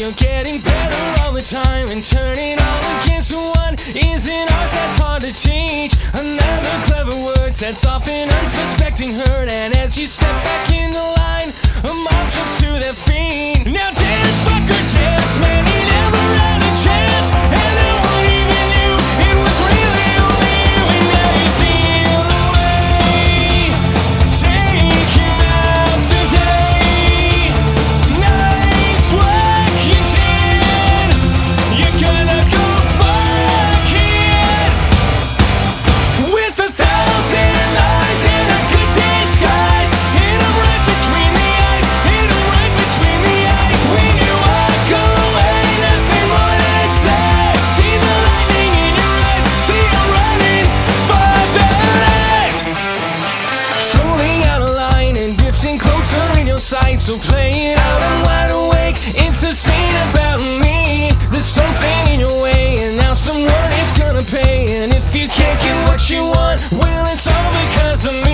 you're getting better all the time, and turning all against one is an art that's hard to teach. Another clever word sets off an unsuspecting herd, and as you step back in the line, a mob jumps to their feet. Now dance, fucker, dance, man, he never had a chance, and no one even knew it was really only you. And now you steal away, take him out today. Nice work you did, you're gonna go fuck it, with 1,000 lies and a good disguise. Hit him right between the eyes, hit him right between the eyes. When you walk away, nothing more to say. See the lightning in your eyes, see him running for their lives. Strolling out of line and drifting closer in your sight, so play it out, I'm wide awake. It's a scene about me. There's something in your way, and now someone is gonna pay. And if you can't get what you want, well, it's all because of me.